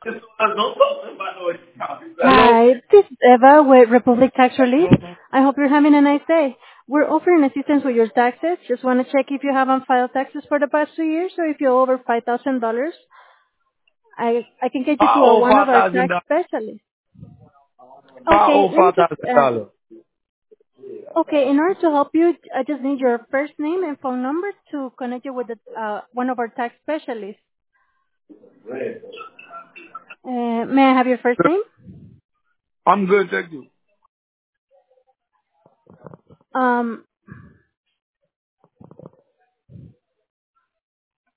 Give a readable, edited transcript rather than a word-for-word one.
Hello. Hi, this is Eva with Republic Tax Relief. I hope you're having a nice day. We're offering assistance with your taxes. Just want to check if you haven't filed taxes for the past 2 years or if you're over $5,000. I can get you to I owe one of five our thousand tax dollars. specialists. I Okay, owe let me five just, thousand dollars. in order to help you, I just need your first name and phone number to connect you with one of our tax specialists. May I have your first name? I'm good, thank you.